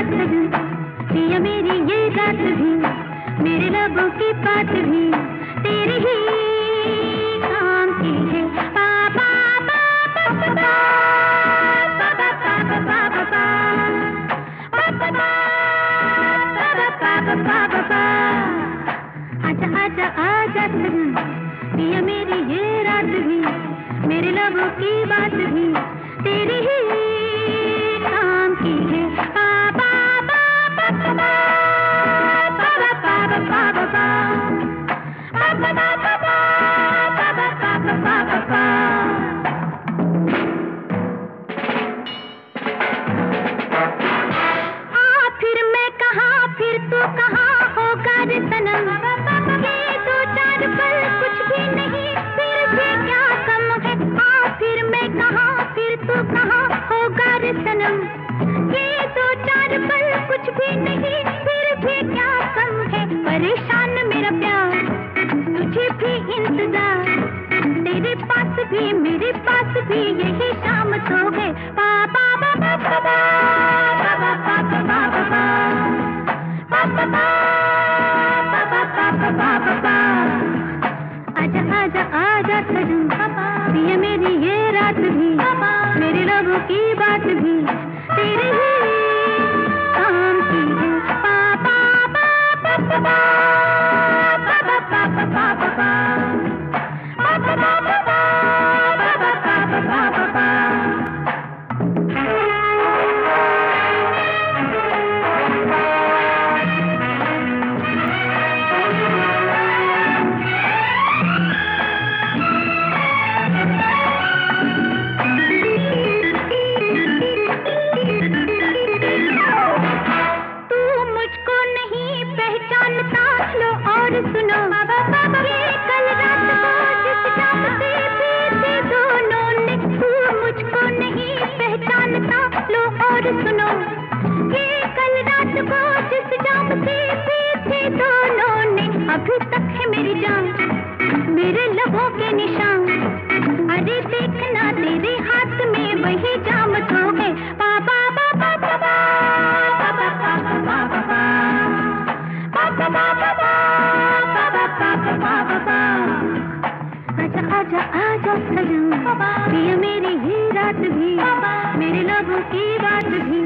सजन, पिया मेरी ये रात भी, मेरे लबों की बात भी तेरे ही काम की है। पा पा पा पा पा पा पा पा पा पा पा पा आजा आजा आजा सजन, पिया मेरी ये रात भी, मेरे लबों की बात भी तेरे ही काम की है। पा पा पा पा पा पा पा पा पा पा पा पा पा पा पा पा। फिर मैं कहाँ, फिर तू कहाँ होगा रे सनम, ये दो चार पल कुछ भी नहीं, फिर भी क्या कम है। फिर मैं कहाँ, फिर तू कहाँ होगा रे सनम, ये दो चार पल कुछ भी नहीं, फिर भी क्या कम है। परेशान मेरा प्यार, तुझे भी इंतजार, तेरे पास भी मेरे पास भी यही शाम तो है। पा पा पा पा पा पा आजा आजा आजा सजन, पिया मेरी ये रात भी, मेरे लबों की बात भी तेरे ही काम की है। पा पा पा पा पा पा पा पा पा पा पा पा लो और सुनो, ये कल रात को जिस जाम से पीते दोनों ने, तू मुझको नहीं पहचानता, लो और सुनो, ये कल रात को जिस जाम से पीते दोनों ने, अभी तक है मेरी जान, मेरे लबों के निशान, अरे देखना तेरे हाथ में वही जाम तो है। पा पा पा पा पा पा पा पा पा पा पा आजा आजा आजा सजन, पिया मेरी ये रात भी, मेरे लबों की बात भी